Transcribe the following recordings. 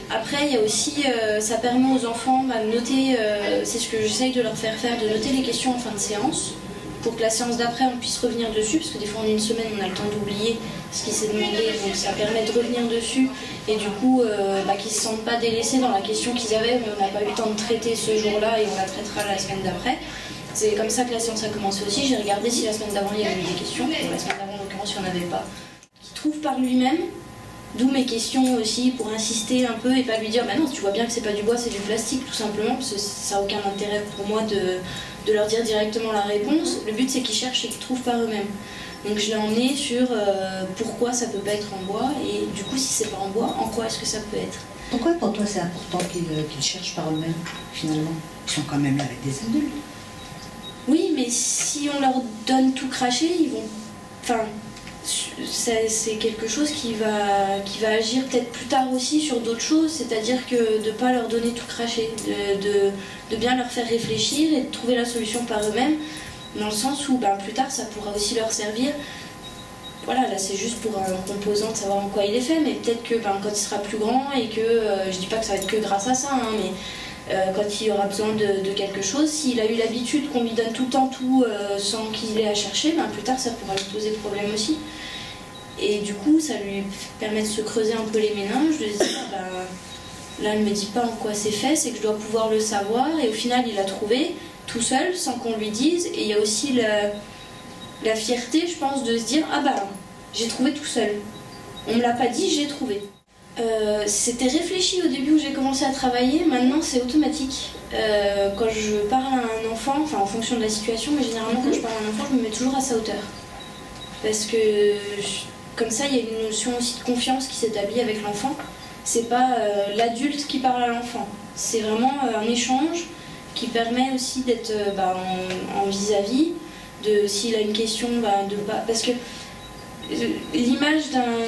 Après, il y a aussi, ça permet aux enfants de noter, c'est ce que j'essaye de leur faire faire, de noter les questions en fin de séance, pour que la séance d'après, on puisse revenir dessus, parce que des fois, en une semaine, on a le temps d'oublier ce qui s'est demandé, donc ça permet de revenir dessus, et du coup, qu'ils ne se sentent pas délaissés dans la question qu'ils avaient, mais on n'a pas eu le temps de traiter ce jour-là, et on la traitera la semaine d'après. C'est comme ça que la séance a commencé aussi. J'ai regardé si la semaine d'avant, il y avait eu des questions, bon, la semaine d'avant, en l'occurrence, il n'y en avait pas. Qui trouve par lui-même. D'où mes questions aussi pour insister un peu et pas lui dire bah non, tu vois bien que c'est pas du bois, c'est du plastique, tout simplement, parce que ça n'a aucun intérêt pour moi de leur dire directement la réponse. Le but c'est qu'ils cherchent et qu'ils trouvent par eux-mêmes. Donc je l'ai emmené sur pourquoi ça peut pas être en bois et du coup si c'est pas en bois, en quoi est-ce que ça peut être. Pourquoi pour toi c'est important qu'ils cherchent par eux-mêmes finalement? Ils sont quand même là avec des adultes. Oui, mais si on leur donne tout cracher, ils vont... Enfin... C'est quelque chose qui va agir peut-être plus tard aussi sur d'autres choses, c'est-à-dire que de ne pas leur donner tout cracher, de bien leur faire réfléchir et de trouver la solution par eux-mêmes, dans le sens où plus tard ça pourra aussi leur servir. Voilà, là c'est juste pour un composant de savoir en quoi il est fait, mais peut-être que quand il sera plus grand et que, je dis pas que ça va être que grâce à ça, mais quand il aura besoin de quelque chose, s'il a eu l'habitude qu'on lui donne tout le temps tout sans qu'il ait à chercher, plus tard ça pourra lui poser problème aussi. Et du coup, ça lui permet de se creuser un peu les méninges, de se dire, là elle ne me dit pas en quoi c'est fait, c'est que je dois pouvoir le savoir, et au final il l'a trouvé tout seul, sans qu'on lui dise, et il y a aussi la fierté, je pense, de se dire, j'ai trouvé tout seul. On me l'a pas dit, j'ai trouvé. C'était réfléchi au début où j'ai commencé à travailler, maintenant c'est automatique. Quand je parle à un enfant, enfin en fonction de la situation, mais généralement quand je parle à un enfant, je me mets toujours à sa hauteur. Parce que comme ça, il y a une notion aussi de confiance qui s'établit avec l'enfant. C'est pas l'adulte qui parle à l'enfant, c'est vraiment un échange qui permet aussi d'être en vis-à-vis, de s'il a une question, parce que l'image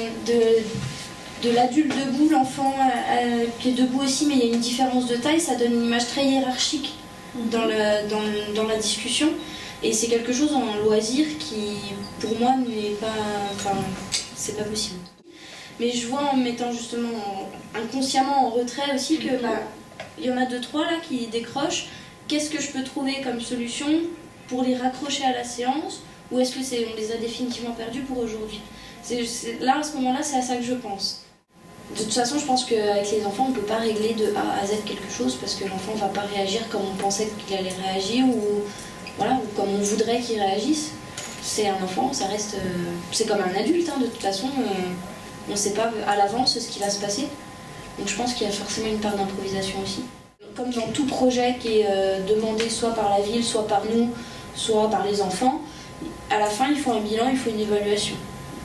de l'adulte debout, l'enfant qui est debout aussi, mais il y a une différence de taille, ça donne une image très hiérarchique dans la discussion. Et c'est quelque chose en loisir qui, pour moi, n'est pas... Enfin, c'est pas possible. Mais je vois en me mettant justement inconsciemment en retrait aussi que il y en a 2-3 là qui décrochent. Qu'est-ce que je peux trouver comme solution pour les raccrocher à la séance? Ou est-ce que on les a définitivement perdus pour aujourd'hui? Là, à ce moment-là, c'est à ça que je pense. De toute façon, je pense qu'avec les enfants, on ne peut pas régler de A à Z quelque chose parce que l'enfant ne va pas réagir comme on pensait qu'il allait réagir ou comme on voudrait qu'il réagisse. C'est un enfant, ça reste... c'est comme un adulte, de toute façon, on ne sait pas à l'avance ce qui va se passer. Donc je pense qu'il y a forcément une part d'improvisation aussi. Comme dans tout projet qui est demandé soit par la ville, soit par nous, soit par les enfants, à la fin, il faut un bilan, il faut une évaluation.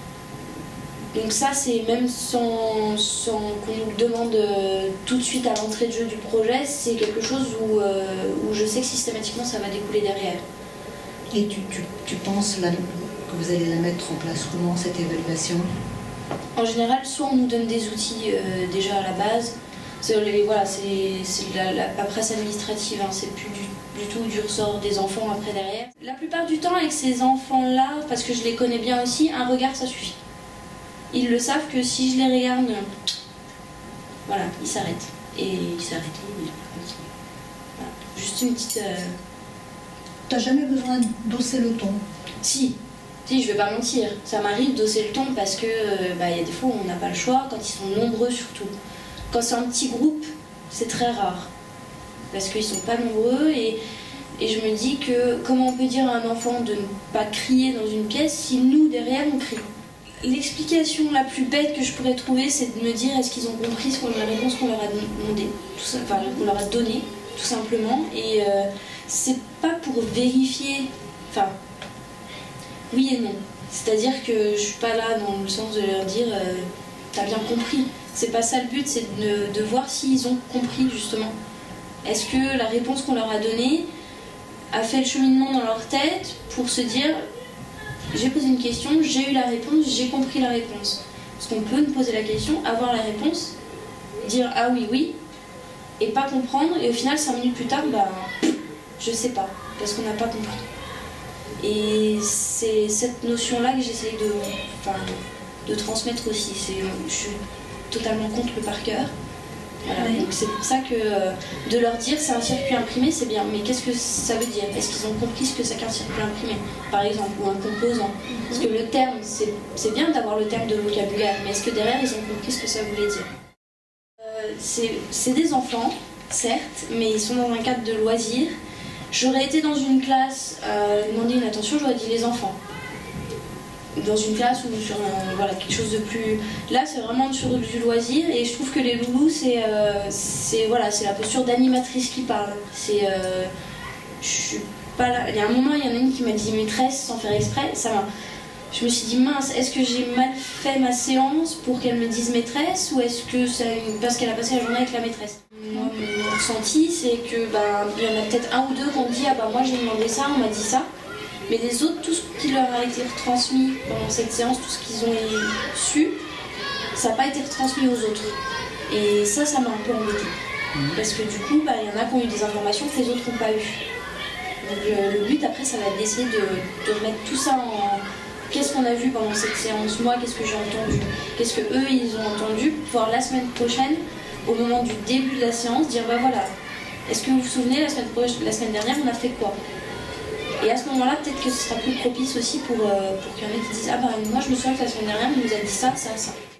Donc ça, c'est même sans qu'on nous le demande tout de suite à l'entrée de jeu du projet, c'est quelque chose où je sais que systématiquement ça va découler derrière. Et tu penses que vous allez la mettre en place comment, cette évaluation? En général, soit on nous donne des outils déjà à la base, c'est la paperasse administrative, c'est plus du tout du ressort des enfants après derrière. La plupart du temps, avec ces enfants-là, parce que je les connais bien aussi, un regard ça suffit. Ils le savent que si je les regarde, ils s'arrêtent. Et ils s'arrêtent. Voilà. Juste une petite... T'as jamais besoin d'osser le ton? Si, je vais pas mentir. Ça m'arrive d'osser le ton parce que y a des fois où on n'a pas le choix, quand ils sont nombreux surtout. Quand c'est un petit groupe, c'est très rare. Parce qu'ils sont pas nombreux et je me dis que comment on peut dire à un enfant de ne pas crier dans une pièce si nous, derrière, on crie? L'explication la plus bête que je pourrais trouver, c'est de me dire est-ce qu'ils ont compris la réponse qu'on leur a demandé, qu'on leur a donnée, tout simplement. Et c'est pas pour vérifier, oui et non. C'est-à-dire que je suis pas là dans le sens de leur dire t'as bien compris. C'est pas ça le but, c'est de voir s'ils ont compris justement. Est-ce que la réponse qu'on leur a donnée a fait le cheminement dans leur tête pour se dire j'ai posé une question, j'ai eu la réponse, j'ai compris la réponse. Parce qu'on peut nous poser la question, avoir la réponse, dire ah oui, et pas comprendre, et au final 5 minutes plus tard, je sais pas, parce qu'on n'a pas compris. Et c'est cette notion-là que j'essaie de transmettre aussi. Je suis totalement contre le par cœur, Voilà. Ouais. Donc c'est pour ça que de leur dire c'est un circuit imprimé, c'est bien. Mais qu'est-ce que ça veut dire? Est-ce qu'ils ont compris ce que c'est qu'un circuit imprimé, par exemple, ou un composant? Parce que le terme, c'est bien d'avoir le terme de vocabulaire, mais est-ce que derrière ils ont compris ce que ça voulait dire? C'est des enfants, certes, mais ils sont dans un cadre de loisirs. J'aurais été dans une classe, demander une attention, j'aurais dit les enfants. Dans une classe ou sur voilà, quelque chose de plus... Là, c'est vraiment sur du loisir et je trouve que les loulous, c'est voilà, la posture d'animatrice qui parle. Je suis pas là... Il y a un moment, il y en a une qui m'a dit maîtresse sans faire exprès. Je me suis dit mince, est-ce que j'ai mal fait ma séance pour qu'elle me dise maîtresse ou est-ce que c'est parce qu'elle a passé la journée avec la maîtresse? Moi, mon ressenti, c'est que il y en a peut-être un ou deux qui ont dit ah bah moi j'ai demandé ça, on m'a dit ça. Mais les autres, tout ce qui leur a été retransmis pendant cette séance, tout ce qu'ils ont su, ça n'a pas été retransmis aux autres. Et ça m'a un peu embêtée. Parce que du coup, il y en a qui ont eu des informations que les autres n'ont pas eues. Donc le but après, ça va être d'essayer de remettre tout ça en... Qu'est-ce qu'on a vu pendant cette séance? Moi, qu'est-ce que j'ai entendu? Qu'est-ce que eux, ils ont entendu? Pour pouvoir la semaine prochaine, au moment du début de la séance, dire bah voilà, est-ce que vous vous souvenez, la semaine dernière, on a fait quoi? Et à ce moment-là, peut-être que ce sera plus propice aussi pour qu'il y en ait qui disent ah bah moi je me souviens que la semaine dernière, on nous a dit ça, ça, ça.